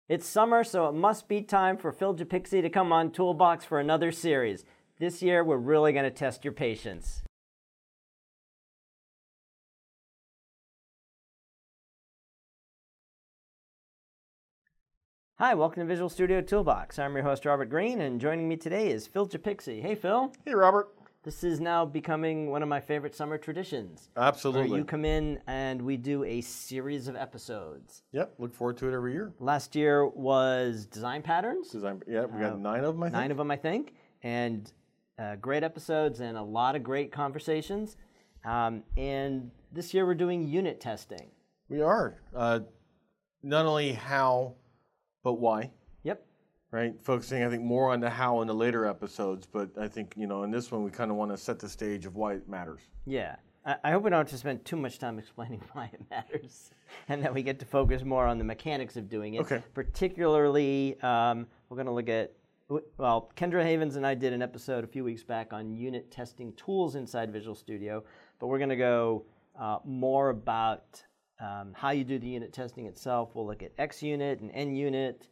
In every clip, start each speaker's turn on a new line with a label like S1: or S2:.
S1: It's summer, so it must be time for Phil Japixi to come on Toolbox for another series. This year, we're really going to test your patience. Hi, welcome to Visual Studio Toolbox. I'm your host, Robert Green, and joining me today is Phil Japixi. Hey, Phil.
S2: Hey, Robert.
S1: This is now becoming one of my favorite summer traditions.
S2: Absolutely.
S1: Where you come in and we do a series of episodes.
S2: Yep, look forward to it every year.
S1: Last year was Design Patterns.
S2: We got 9 of them, I think.
S1: 9 of them, I think. And great episodes and a lot of great conversations. And this year we're doing unit testing.
S2: We are. Not only how, but why.
S1: Yep.
S2: Right? Focusing, I think, more on the how in the later episodes. But I think, in this one, we kind of want to set the stage of why it matters.
S1: Yeah. I hope we don't have to spend too much time explaining why it matters and that we get to focus more on the mechanics of doing it.
S2: Okay.
S1: Particularly, we're going to look at, Kendra Havens and I did an episode a few weeks back on unit testing tools inside Visual Studio, but we're going to go more about how you do the unit testing itself. We'll look at XUnit and NUnit.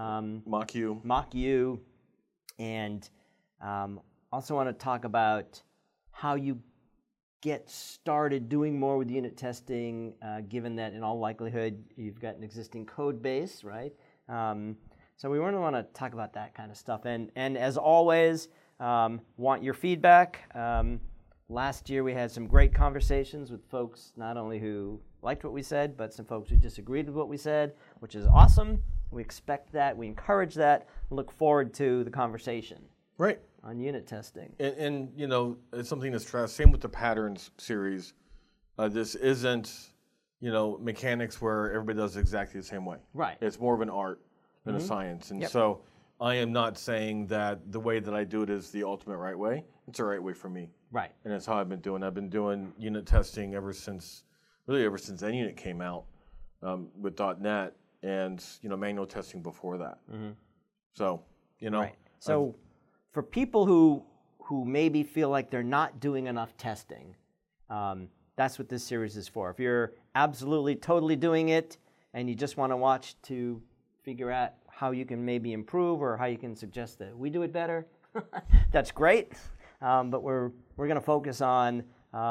S1: Mock-U. And also want to talk about how you get started doing more with unit testing, given that in all likelihood you've got an existing code base, right? So we really want to talk about that kind of stuff. And as always, want your feedback. Last year we had some great conversations with folks not only who liked what we said, but some folks who disagreed with what we said, which is awesome. We expect that. We encourage that. Look forward to the conversation.
S2: Right.
S1: On unit testing.
S2: And it's something to stress. Same with the Patterns series. This isn't, mechanics where everybody does exactly the same way.
S1: Right.
S2: It's more of an art than a science. And so I am not saying that the way that I do it is the ultimate right way. It's the right way for me.
S1: Right.
S2: And that's how I've been doing. I've been doing unit testing ever since NUnit came out with .NET. And manual testing before that. Mm-hmm. So
S1: Right. So for people who maybe feel like they're not doing enough testing, that's what this series is for. If you're absolutely totally doing it and you just want to watch to figure out how you can maybe improve or how you can suggest that we do it better, that's great. But we're going to focus on.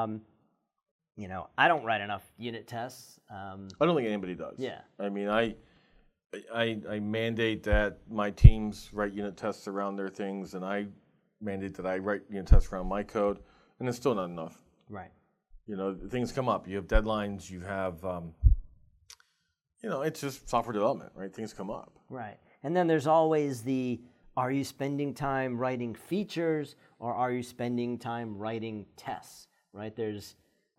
S1: I don't write enough unit tests.
S2: I don't think anybody does.
S1: Yeah.
S2: I mean, I mandate that my teams write unit tests around their things, and I mandate that I write unit tests around my code, and it's still not enough.
S1: Right.
S2: Things come up. You have deadlines. You have, it's just software development, right? Things come up.
S1: Right. And then there's always are you spending time writing features or are you spending time writing tests, right? There's,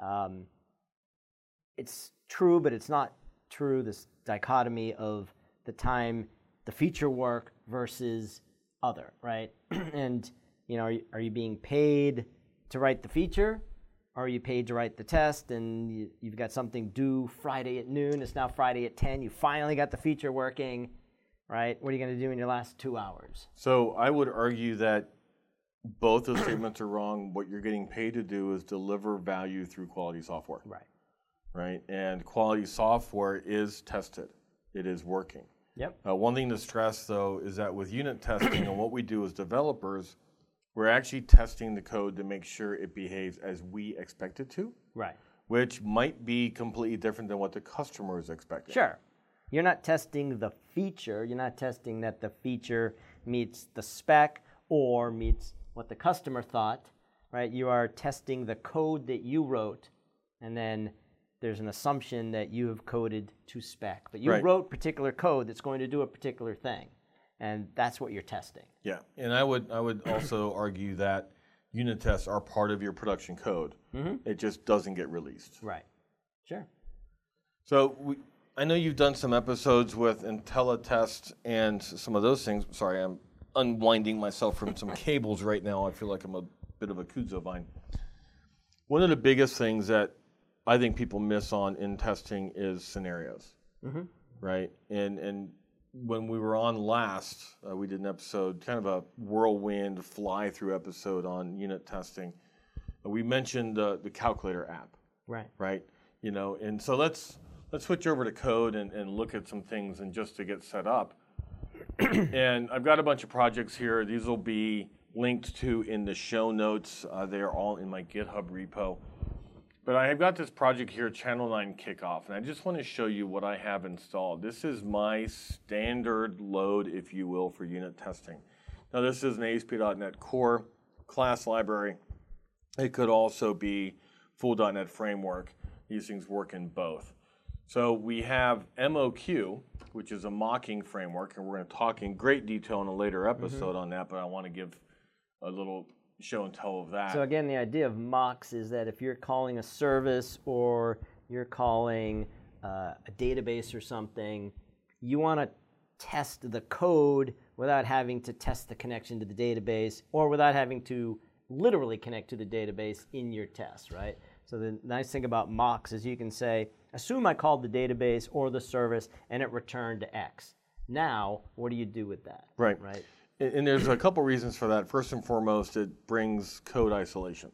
S1: it's true, but it's not true, this dichotomy of the feature work versus other, right? And, are you being paid to write the feature? Or are you paid to write the test and you've got something due Friday at noon, it's now Friday at 10, you finally got the feature working, right? What are you going to do in your last 2 hours?
S2: So I would argue that both those statements are wrong. What you're getting paid to do is deliver value through quality software.
S1: Right.
S2: Right? And quality software is tested. It is working.
S1: Yep.
S2: One thing to stress, though, is that with unit testing and what we do as developers, we're actually testing the code to make sure it behaves as we expect it to.
S1: Right.
S2: Which might be completely different than what the customer is expecting.
S1: Sure. You're not testing the feature. You're not testing that the feature meets the spec or meets what the customer thought, right? You are testing the code that you wrote, and then there's an assumption that you have coded to spec. But you wrote particular code that's going to do a particular thing, and that's what you're testing.
S2: Yeah, and I would also argue that unit tests are part of your production code. Mm-hmm. It just doesn't get released.
S1: Right. Sure.
S2: So I know you've done some episodes with IntelliTest and some of those things. Sorry, I'm unwinding myself from some cables right now. I feel like I'm a bit of a kudzu vine. One of the biggest things that I think people miss in testing is scenarios, right? And when we were on last, we did an episode, kind of a whirlwind fly-through episode on unit testing. We mentioned the calculator app,
S1: right?
S2: And so let's let's switch over to code and look at some things and just to get set up. And I've got a bunch of projects here. These will be linked to in the show notes. They are all in my GitHub repo. But I have got this project here, Channel 9 Kickoff, and I just want to show you what I have installed. This is my standard load, if you will, for unit testing. Now, this is an ASP.NET Core class library. It could also be full .NET Framework. These things work in both. So we have MOQ, which is a mocking framework, and we're going to talk in great detail in a later episode on that, but I want to give a little show and tell of that.
S1: So again, the idea of mocks is that if you're calling a service or you're calling a database or something, you want to test the code without having to test the connection to the database or without having to literally connect to the database in your test, right? So the nice thing about mocks is you can say, assume I called the database or the service and it returned to X. Now, what do you do with that?
S2: Right. And there's a couple reasons for that. First and foremost, it brings code isolation.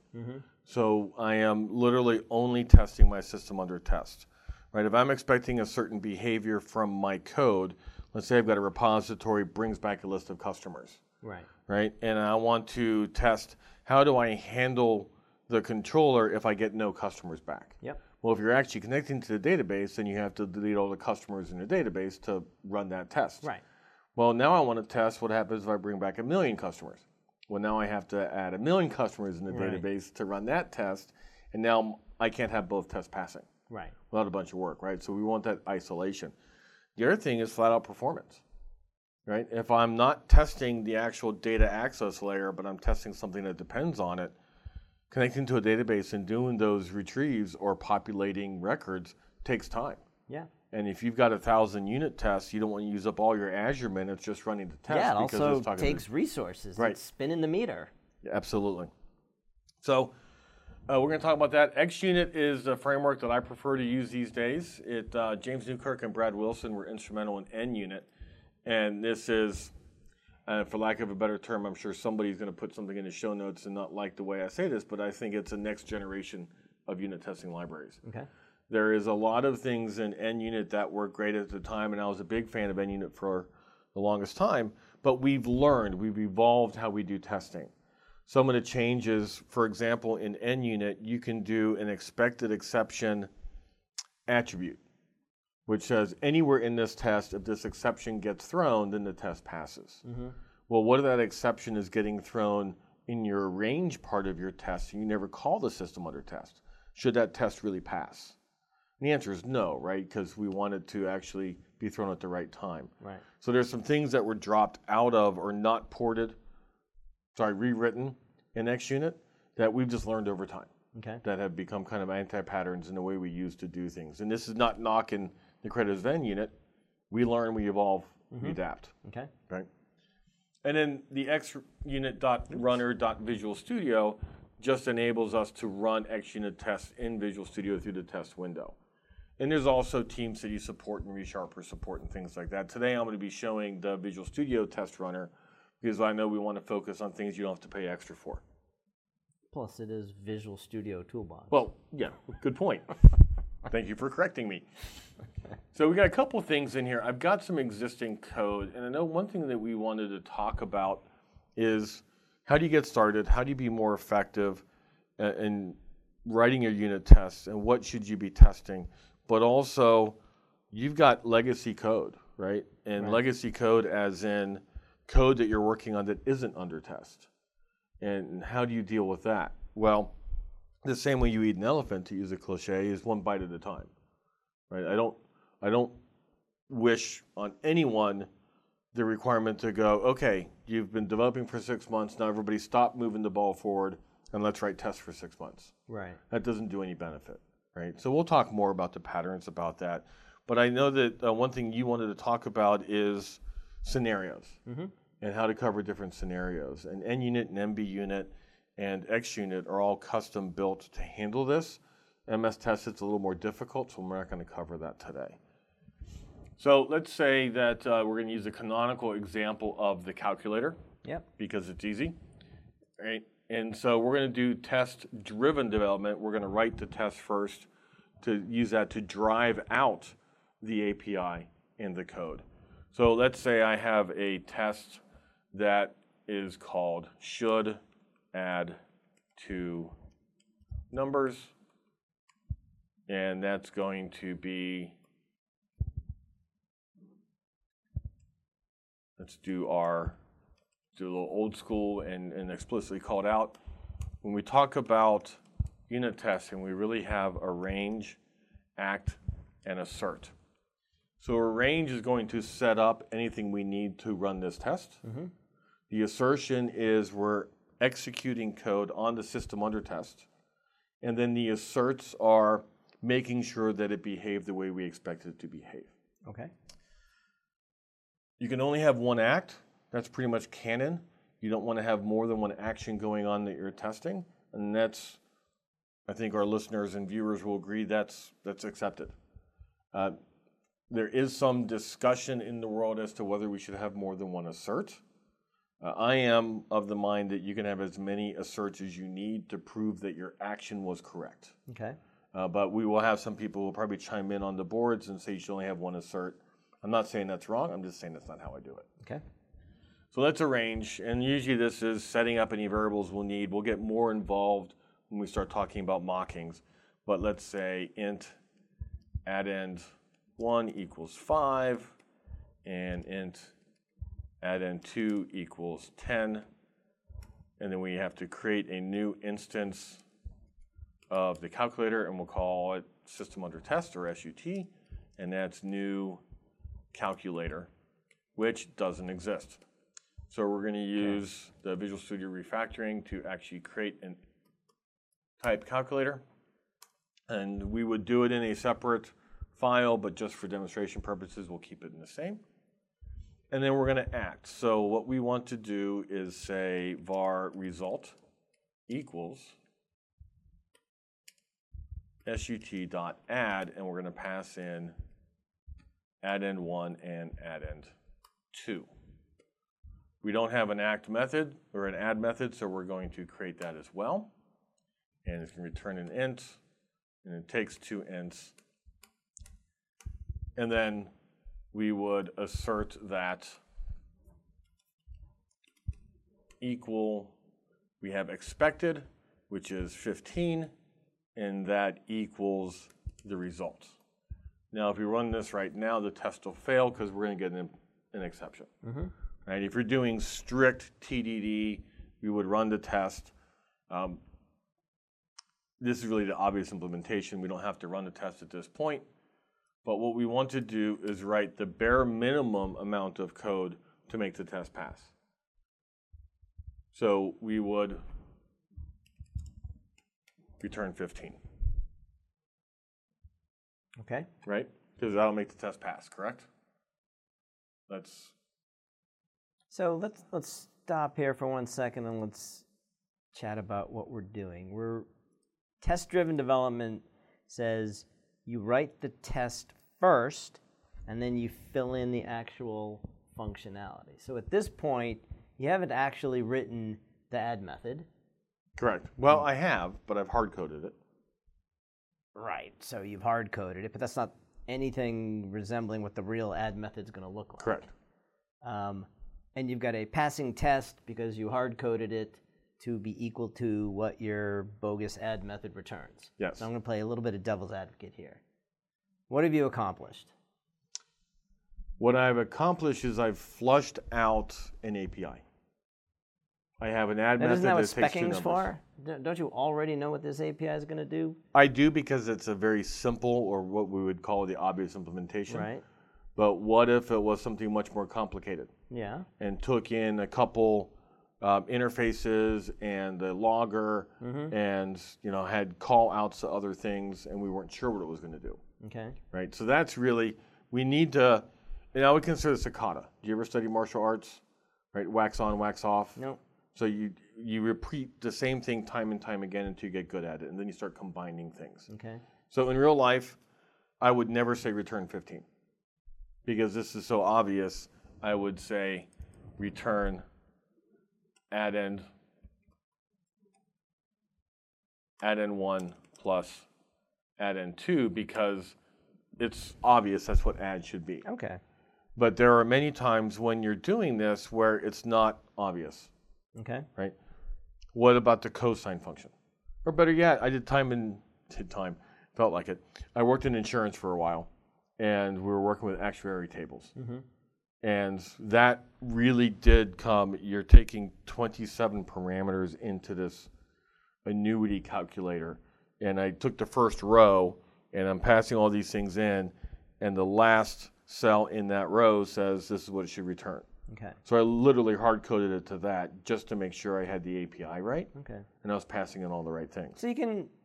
S2: So I am literally only testing my system under test. Right? If I'm expecting a certain behavior from my code, let's say I've got a repository, brings back a list of customers. Right? And I want to test, how do I handle the controller if I get no customers back? Well, if you're actually connecting to the database, then you have to delete all the customers in your database to run that test. Well, now I want to test what happens if I bring back 1 million customers. Well, now I have to add 1 million customers in the database to run that test, and now I can't have both tests passing without a bunch of work, right? So we want that isolation. The other thing is flat-out performance, right? If I'm not testing the actual data access layer, but I'm testing something that depends on it, connecting to a database and doing those retrieves or populating records takes time. And if you've got 1,000 unit tests, you don't want to use up all your Azure minutes just running the test.
S1: Yeah, it also takes resources. It's spinning the meter.
S2: Yeah, absolutely. So we're going to talk about that. XUnit is the framework that I prefer to use these days. James Newkirk and Brad Wilson were instrumental in NUnit. And this is, for lack of a better term, I'm sure somebody's going to put something in the show notes and not like the way I say this, but I think it's a next generation of unit testing libraries. There is a lot of things in NUnit that were great at the time, and I was a big fan of NUnit for the longest time, but we've evolved how we do testing. Some of the changes, for example, in NUnit, you can do an expected exception attribute, which says anywhere in this test, if this exception gets thrown, then the test passes. Well, what if that exception is getting thrown in your range part of your test, and you never call the system under test? Should that test really pass? And the answer is no, right? Because we want it to actually be thrown at the right time. So there's some things that were dropped out of or not rewritten in XUnit that we've just learned over time. That have become kind of anti-patterns in the way we used to do things. And this is not knocking the credit of NUnit. We learn, we evolve, we adapt. Right? And then the XUnit.runner.visual Studio just enables us to run XUnit tests in Visual Studio through the test window. And there's also TeamCity support and ReSharper support and things like that. Today I'm going to be showing the Visual Studio test runner because I know we want to focus on things you don't have to pay extra for.
S1: Plus it is Visual Studio Toolbox.
S2: Well, yeah, good point. Thank you for correcting me. So we got a couple things in here. I've got some existing code, and I know one thing that we wanted to talk about is how do you get started? How do you be more effective in writing your unit tests, and what should you be testing? But also, you've got legacy code, right? And legacy code as in code that you're working on that isn't under test. And how do you deal with that? Well, the same way you eat an elephant, to use a cliche, is one bite at a time, right? I don't wish on anyone the requirement to go, okay, you've been developing for 6 months, now everybody stop moving the ball forward and let's write tests for 6 months. That doesn't do any benefit, right? So we'll talk more about the patterns about that. But I know that one thing you wanted to talk about is scenarios and how to cover different scenarios. And NUnit and MBUnit and XUnit are all custom built to handle this. MS Test, it's a little more difficult, so we're not going to cover that today. So let's say that we're going to use a canonical example of the calculator because it's easy, right? And so we're going to do test-driven development. We're going to write the test first, to use that to drive out the API in the code. So let's say I have a test that is called should add two numbers, and that's going to be, let's do a little old school and explicitly call it out. When we talk about unit testing, we really have a range, act, and assert. So a range is going to set up anything we need to run this test. The assertion is we're executing code on the system under test. And then the asserts are making sure that it behaved the way we expect it to behave.
S1: Okay.
S2: You can only have one act. That's pretty much canon. You don't want to have more than one action going on that you're testing. And that's, I think our listeners and viewers will agree that's accepted. There is some discussion in the world as to whether we should have more than one assert. I am of the mind that you can have as many asserts as you need to prove that your action was correct.
S1: Okay.
S2: But we will have some people who will probably chime in on the boards and say you should only have one assert. I'm not saying that's wrong. I'm just saying that's not how I do it.
S1: Okay.
S2: So let's arrange, and usually this is setting up any variables we'll need. We'll get more involved when we start talking about mockings. But let's say int addend 1 equals 5, and int addend 2 equals 10. And then we have to create a new instance of the calculator, and we'll call it system under test, or SUT, and that's new calculator, which doesn't exist. So we're going to use the Visual Studio Refactoring to actually create a type calculator. And we would do it in a separate file, but just for demonstration purposes, we'll keep it in the same. And then we're going to act. So what we want to do is say var result equals sut.add, and we're going to pass in addend1 and addend2. We don't have an act method or an add method, so we're going to create that as well. And it's going to return an int, and it takes two ints. And then we would assert that equal, we have expected, which is 15, and that equals the result. Now, if we run this right now, the test will fail because we're going to get an exception. Right? If you're doing strict TDD, we would run the test. This is really the obvious implementation. We don't have to run the test at this point. But what we want to do is write the bare minimum amount of code to make the test pass. So we would return 15.
S1: Okay.
S2: Right? Because that'll make the test pass, correct?
S1: So let's stop here for 1 second and let's chat about what we're doing. Test-driven development says you write the test first and then you fill in the actual functionality. So at this point, you haven't actually written the add method.
S2: Correct. Well, I have, but I've hard-coded it.
S1: Right. So you've hard-coded it, but that's not anything resembling what the real add method's going to look like.
S2: Correct.
S1: And you've got a passing test because you hard-coded it to be equal to what your bogus add method returns.
S2: Yes.
S1: So I'm going to play a little bit of devil's advocate here. What have you accomplished?
S2: What I've accomplished is I've flushed out an API. I have an add method
S1: Isn't that what
S2: that takes two
S1: specking's
S2: numbers.
S1: for? Don't you already know what this API is going to do?
S2: I do, because it's a very simple, or what we would call the obvious implementation.
S1: Right.
S2: But what if it was something much more complicated?
S1: Yeah.
S2: And took in a couple interfaces and the logger, and had call outs to other things, and we weren't sure what it was going to do.
S1: Okay.
S2: Right. So that's really, we need to. And I would consider this a kata. Do you ever study martial arts? Right. Wax on, wax off.
S1: No.
S2: So you repeat the same thing time and time again until you get good at it, and then you start combining things.
S1: Okay.
S2: So in real life, I would never say return 15, because this is so obvious. I would say return addend 1 plus addend 2 because it's obvious that's what add should be.
S1: Okay.
S2: But there are many times when you're doing this where it's not obvious,
S1: Okay.
S2: right? What about the cosine function? Or better yet, I felt like it. I worked in insurance for a while, and we were working with actuary tables. And that really did come, you're taking 27 parameters into this annuity calculator. And I took the first row, and I'm passing all these things in, and the last cell in that row says this is what it should return.
S1: Okay.
S2: So I literally hard-coded it to that just to make sure I had the API right.
S1: Okay.
S2: And I was passing in all the right things.
S1: So you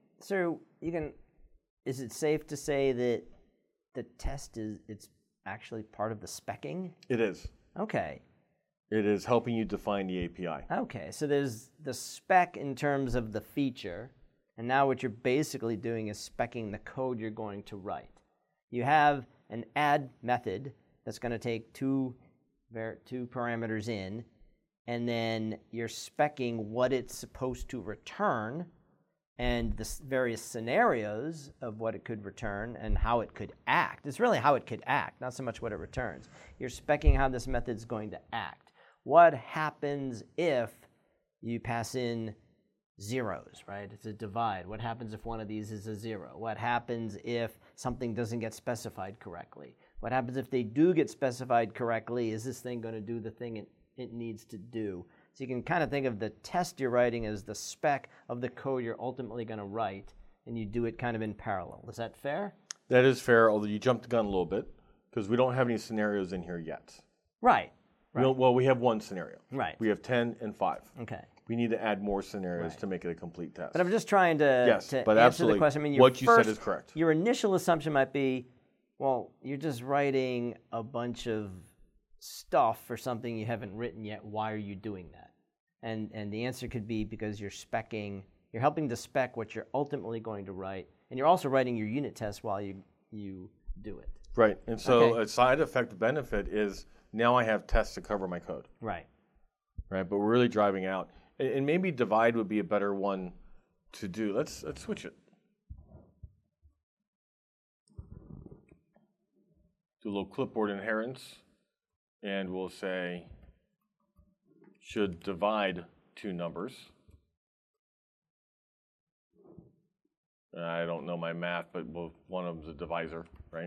S1: can, is it safe to say that the test it's actually part of the speccing?
S2: It is.
S1: Okay.
S2: It is helping you define the API.
S1: Okay, so there's the spec in terms of the feature, and now what you're basically doing is speccing the code you're going to write. You have an add method that's going to take two parameters in, and then you're speccing what it's supposed to return and the various scenarios of what it could return and how it could act. It's really how it could act, not so much what it returns. You're speccing how this method's going to act. What happens if you pass in zeros, right? It's a divide. What happens if one of these is a 0? What happens if something doesn't get specified correctly? What happens if they do get specified correctly? Is this thing going to do the thing it needs to do? So you can kind of think of the test you're writing as the spec of the code you're ultimately going to write, and you do it kind of in parallel. Is that fair?
S2: That is fair, although you jumped the gun a little bit because we don't have any scenarios in here yet.
S1: Right.
S2: We have one scenario.
S1: Right.
S2: We have 10 and 5.
S1: Okay.
S2: We need to add more scenarios to make it a complete test.
S1: But I'm just trying to,
S2: but
S1: answer
S2: absolutely.
S1: the question. I mean,
S2: What you said is correct.
S1: Your initial assumption might be, well, you're just writing a bunch of stuff for something you haven't written yet. Why are you doing that? And the answer could be because you're helping to spec what you're ultimately going to write, and you're also writing your unit test while you do it.
S2: Right. And so a side effect benefit is now I have tests to cover my code.
S1: Right.
S2: Right. But we're really driving out. And maybe divide would be a better one to do. Let's switch it. Do a little clipboard inheritance, and we'll say should divide two numbers. I don't know my math, but one of them's a divisor, right?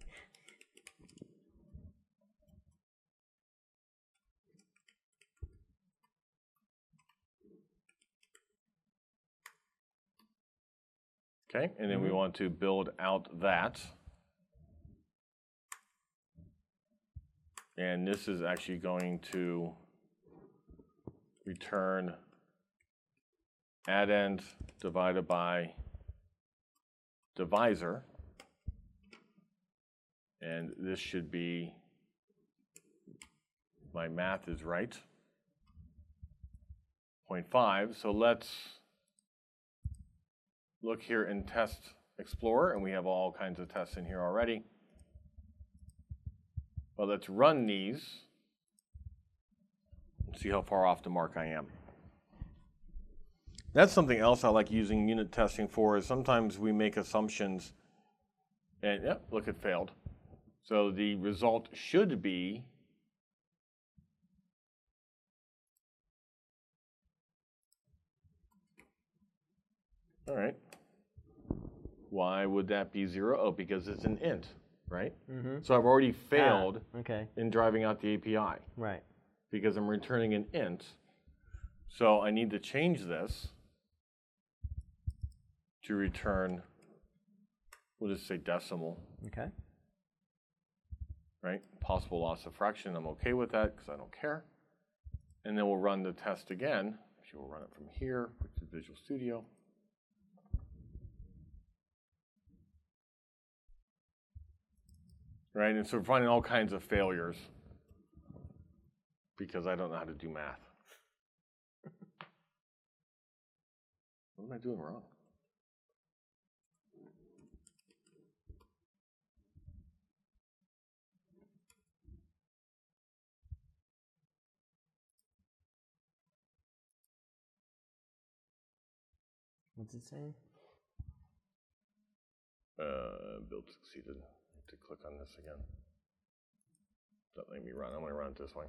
S2: Okay, and then we want to build out that. And this is actually going to return addend divided by divisor. And this should be, my math is right, 0.5. So let's look here in Test Explorer, and we have all kinds of tests in here already. Well, let's run these and see how far off the mark I am. That's something else I like using unit testing for, is sometimes we make assumptions and, yep, look, it failed. So the result should be all right. Why would that be 0? Oh, because it's an int, right? So I've already failed in driving out the API.
S1: Right.
S2: Because I'm returning an int. So I need to change this to return, we'll just say decimal.
S1: Okay.
S2: Right? Possible loss of fraction. I'm okay with that because I don't care. And then we'll run the test again. Actually, we'll run it from here, which is Visual Studio. Right, and so we're finding all kinds of failures because I don't know how to do math. What am I doing wrong?
S1: What's it say?
S2: Build succeeded. I have to click on this again. Don't let me run. I'm going to run it this way.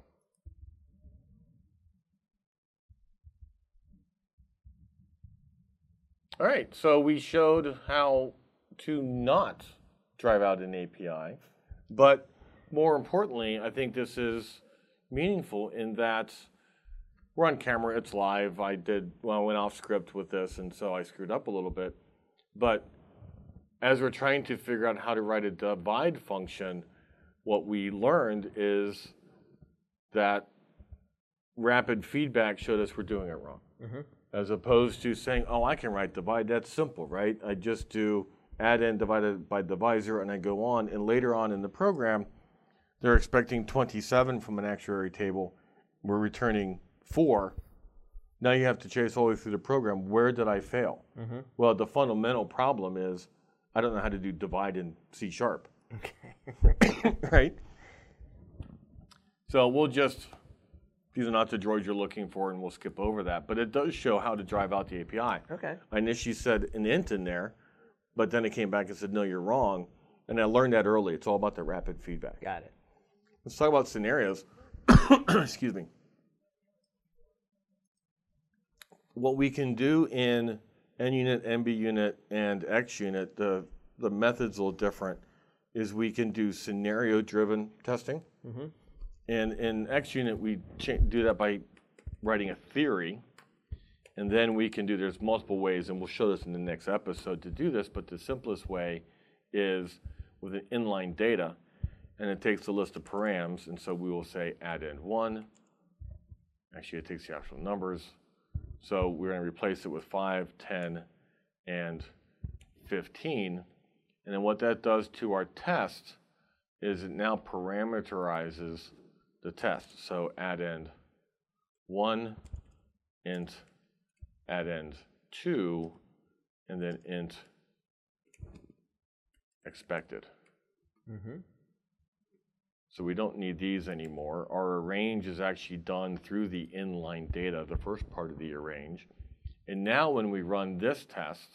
S2: All right, so we showed how to not drive out an API, but more importantly, I think this is meaningful in that we're on camera, it's live. I went off script with this, and so I screwed up a little bit. But as we're trying to figure out how to write a divide function, what we learned is that rapid feedback showed us we're doing it wrong. Mm-hmm. As opposed to saying, oh, I can write divide, that's simple, right? I just do add n divided by divisor, and I go on. And later on in the program, they're expecting 27 from an actuary table. We're returning 4. Now you have to chase all the way through the program. Where did I fail? Mm-hmm. Well, the fundamental problem is I don't know how to do divide in C#. Okay. Right? So we'll just, these are not the droids you're looking for, and we'll skip over that. But it does show how to drive out the API.
S1: Okay.
S2: I initially said an int in there, but then it came back and said, no, you're wrong. And I learned that early. It's all about the rapid feedback.
S1: Got it.
S2: Let's talk about scenarios. Excuse me. What we can do in NUnit, NBUnit, and XUnit, the method's a little different, is we can do scenario-driven testing. Mm-hmm. And in XUnit, we do that by writing a theory. And then we can do, there's multiple ways, and we'll show this in the next episode to do this, but the simplest way is with an inline data, and it takes a list of params, and so we will say add in 1. Actually, it takes the actual numbers. So we're going to replace it with 5, 10, and 15. And then what that does to our test is it now parameterizes the test. So add end 1, int add end 2, and then int expected. Mm-hmm. So we don't need these anymore. Our arrange is actually done through the inline data, the first part of the arrange. And now when we run this test,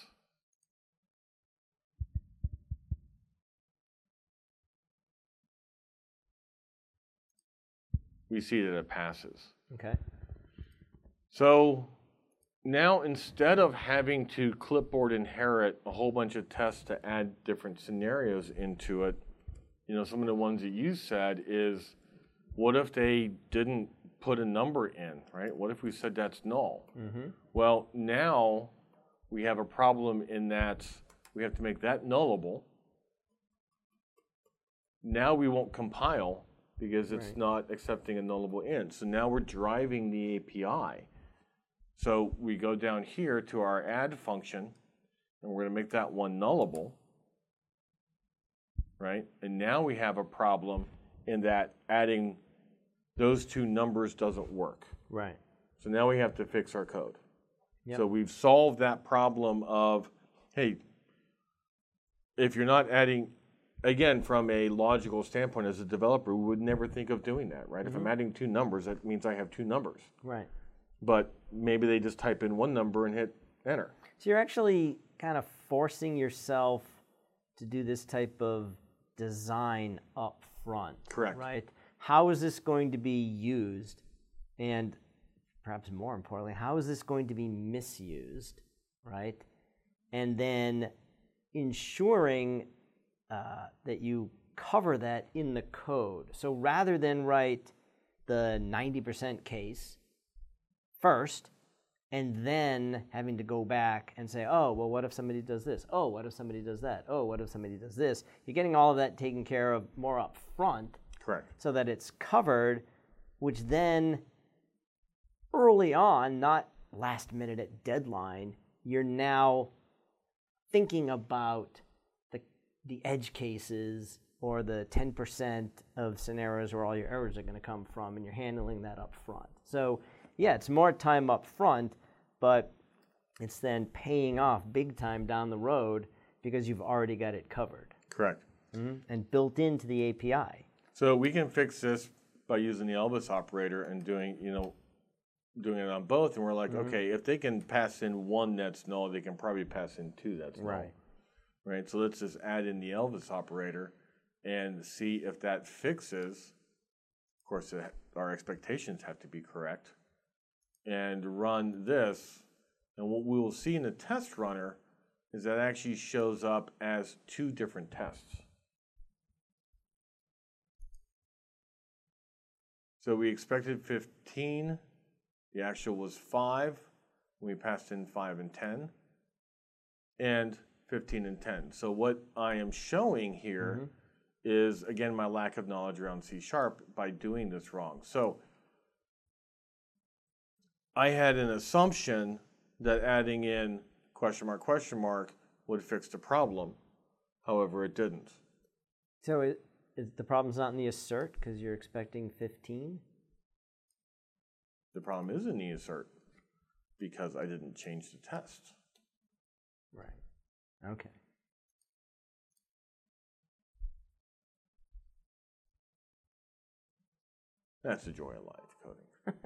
S2: we see that it passes.
S1: Okay.
S2: So now instead of having to clipboard inherit a whole bunch of tests to add different scenarios into it, you know, some of the ones that you said is, what if they didn't put a number in, right? What if we said that's null? Mm-hmm. Well, now we have a problem in that we have to make that nullable. Now we won't compile because it's not accepting a nullable int. So now we're driving the API. So we go down here to our add function, and we're going to make that one nullable. Right? And now we have a problem in that adding those two numbers doesn't work.
S1: Right.
S2: So now we have to fix our code.
S1: Yep.
S2: So we've solved that problem of, hey, if you're not adding, again, from a logical standpoint as a developer, we would never think of doing that, right? Mm-hmm. If I'm adding 2 numbers, that means I have 2 numbers.
S1: Right.
S2: But maybe they just type in 1 number and hit enter.
S1: So you're actually kind of forcing yourself to do this type of design up front.
S2: Correct.
S1: Right? How is this going to be used? And perhaps more importantly, how is this going to be misused? Right? And then ensuring that you cover that in the code. So rather than write the 90% case first, and then having to go back and say, oh, well, what if somebody does this? Oh, what if somebody does that? Oh, what if somebody does this? You're getting all of that taken care of more up front.
S2: Correct.
S1: So that it's covered, which then early on, not last minute at deadline, you're now thinking about the edge cases or the 10% of scenarios where all your errors are going to come from, and you're handling that up front. So yeah, it's more time up front, but it's then paying off big time down the road because you've already got it covered.
S2: Correct.
S1: Mm-hmm. And built into the API.
S2: So we can fix this by using the Elvis operator and doing it on both. And we're like, okay, if they can pass in 1 that's null, they can probably pass in 2 that's null.
S1: Right.
S2: right? So let's just add in the Elvis operator and see if that fixes. Of course, our expectations have to be correct. And run this. And what we will see in the test runner is that actually shows up as two different tests. So we expected 15. The actual was 5. We passed in 5 and 10. And 15 and 10. So what I am showing here is, again, my lack of knowledge around C# by doing this wrong. So I had an assumption that adding in question mark would fix the problem. However, it didn't.
S1: So the problem's not in the assert because you're expecting 15?
S2: The problem is in the assert because I didn't change the test.
S1: Right. Okay.
S2: That's the joy of live coding.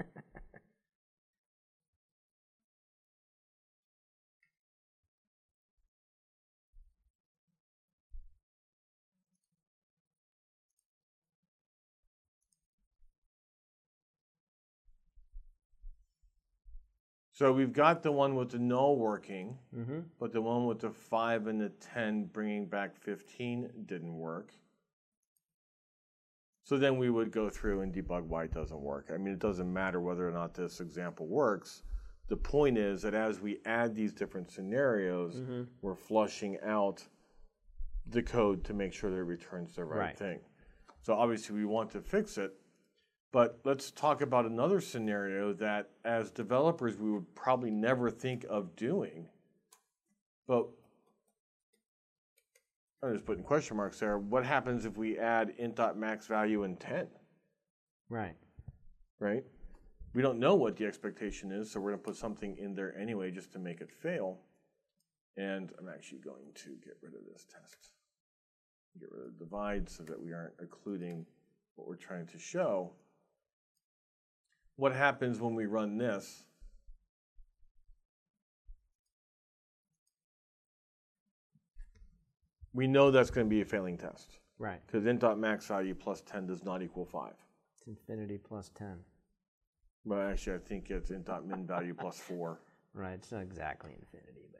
S2: So we've got the one with the null working, but the one with the 5 and the 10 bringing back 15 didn't work. So then we would go through and debug why it doesn't work. I mean, it doesn't matter whether or not this example works. The point is that as we add these different scenarios, we're flushing out the code to make sure that it returns the right thing. So obviously we want to fix it. But let's talk about another scenario that as developers we would probably never think of doing. But I'm just putting question marks there. What happens if we add int.max value in 10?
S1: Right.
S2: Right? We don't know what the expectation is, so we're going to put something in there anyway just to make it fail. And I'm actually going to get rid of this test. Get rid of the divide so that we aren't including what we're trying to show. What happens when we run this? We know that's going to be a failing test.
S1: Right.
S2: Because int.max value plus 10 does not equal 5.
S1: It's infinity plus 10.
S2: But actually, I think it's int.min value plus 4.
S1: Right. It's not exactly infinity, but.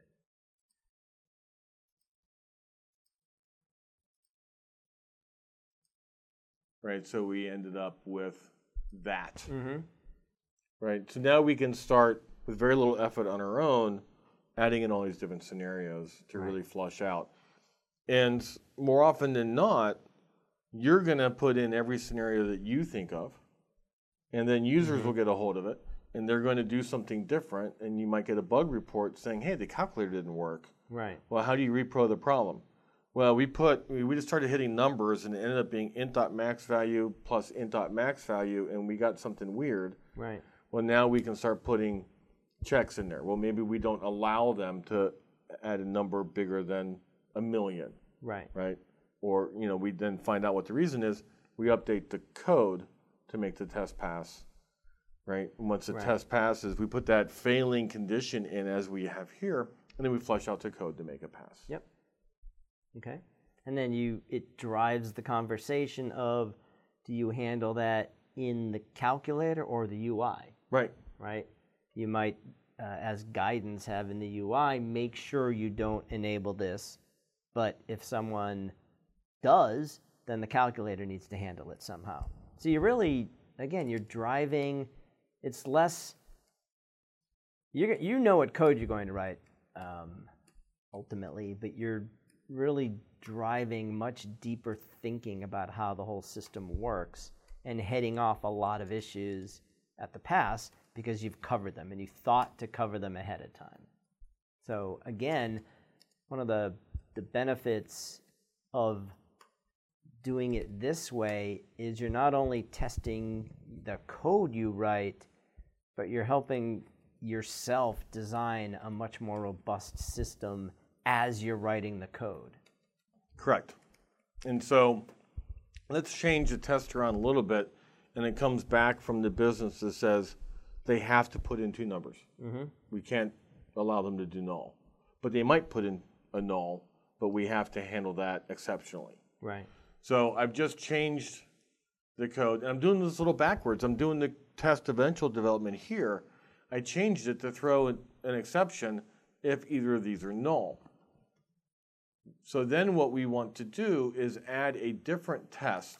S2: Right. So we ended up with that. Right. So now we can start with very little effort on our own, adding in all these different scenarios to really flush out. And more often than not, you're going to put in every scenario that you think of, and then users will get a hold of it, and they're going to do something different, and you might get a bug report saying, hey, the calculator didn't work.
S1: Right.
S2: Well, how do you repro the problem? Well, we just started hitting numbers, and it ended up being int.max value plus int.max value, and we got something weird.
S1: Right.
S2: Well, now we can start putting checks in there. Well, maybe we don't allow them to add a number bigger than 1 million.
S1: Right.
S2: Right. Or, we then find out what the reason is. We update the code to make the test pass. Right. And once the test passes, we put that failing condition in as we have here, and then we flush out the code to make it pass.
S1: Yep. Okay. And then it drives the conversation of, do you handle that in the calculator or the UI?
S2: Right.
S1: Right. You might, as guidance, have in the UI, make sure you don't enable this. But if someone does, then the calculator needs to handle it somehow. So you really, again, you're driving, it's less, you know what code you're going to write ultimately, but you're really driving much deeper thinking about how the whole system works and heading off a lot of issues at the pass because you've covered them and you thought to cover them ahead of time. So again, one of the benefits of doing it this way is you're not only testing the code you write, but you're helping yourself design a much more robust system as you're writing the code.
S2: Correct. And so let's change the test around a little bit, and it comes back from the business that says they have to put in 2 numbers. We can't allow them to do null. But they might put in a null but we have to handle that exceptionally.
S1: Right.
S2: So I've just changed the code, and I'm doing this a little backwards. I'm doing the test eventual development here. I changed it to throw an exception if either of these are null. So then what we want to do is add a different test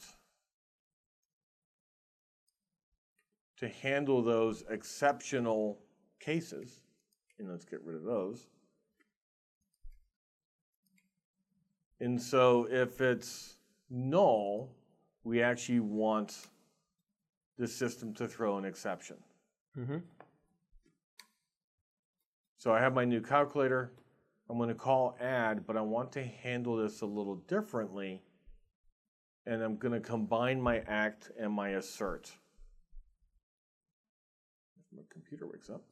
S2: to handle those exceptional cases. And let's get rid of those. And so if it's null, we actually want the system to throw an exception.
S1: Mm-hmm.
S2: So I have my new calculator. I'm going to call add, but I want to handle this a little differently. And I'm going to combine my act and my assert. My computer wakes up.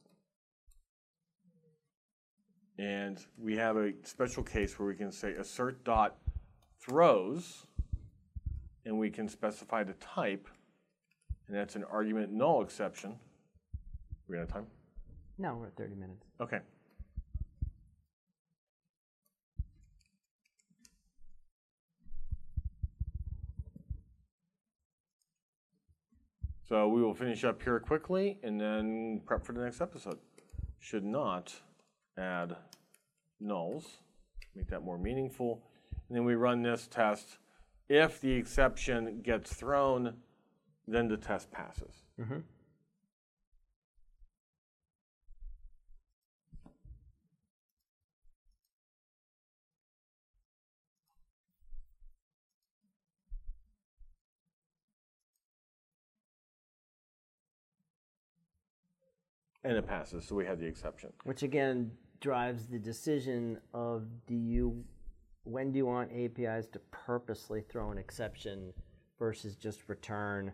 S2: And we have a special case where we can say assert dot throws, and we can specify the type, and that's an argument null exception. Are we out of time?
S1: No, we're at 30 minutes.
S2: Okay. So we will finish up here quickly and then prep for the next episode. Should not add nulls, make that more meaningful. And then we run this test. If the exception gets thrown, then the test passes.
S1: Mm-hmm.
S2: And it passes, so we have the exception.
S1: Which again drives the decision of when do you want APIs to purposely throw an exception versus just return,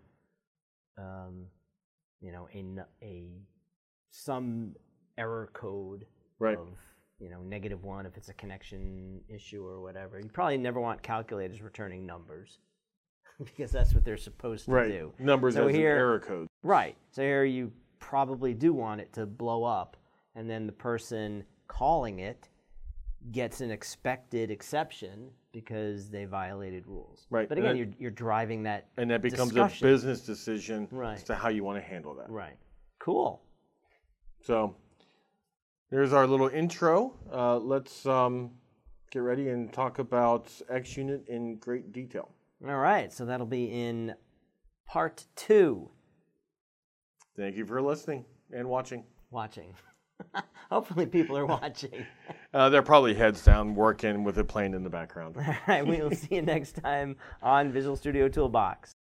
S1: some error code
S2: Right.
S1: of -1 if it's a connection issue or whatever. You probably never want calculators returning numbers because that's what they're supposed to do.
S2: Numbers
S1: So
S2: as
S1: here-
S2: an error code.
S1: Right. So here you probably do want it to blow up, and then the person calling it gets an expected exception because they violated rules.
S2: Right.
S1: But again, you're driving that
S2: And that becomes
S1: discussion.
S2: a business decision
S1: Right.
S2: as to how you want to handle that.
S1: Right. Cool.
S2: So there's our little intro. Let's get ready and talk about XUnit in great detail.
S1: All right. So that'll be in part 2.
S2: Thank you for listening and watching.
S1: Watching. Hopefully people are watching.
S2: They're probably heads down working with it playing in the background.
S1: All right. We will see you next time on Visual Studio Toolbox.